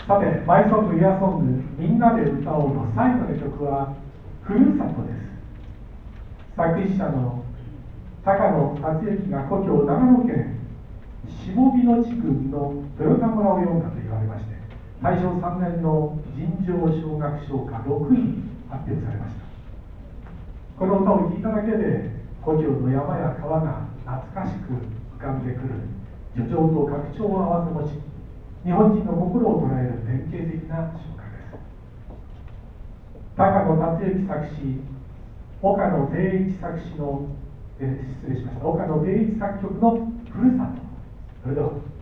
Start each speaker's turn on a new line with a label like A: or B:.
A: さて、マイソング・イヤーソング、みんなで歌おうの最後の曲は、ふるさとです。作詞者の高野達之が故郷長野県下美濃地区の豊田村を詠んだと言われまして、大正3年の尋常小学賞科6位に発表されました。この歌を聴いただけで、故郷の山や川が懐かしく浮かんでくる叙情と拡張を併せ持ち、日本人の心を捉える典型的な唱歌です。高野達之作詞、岡野定一作詞の、失礼しました、岡野定一作曲のふるさと。それでは。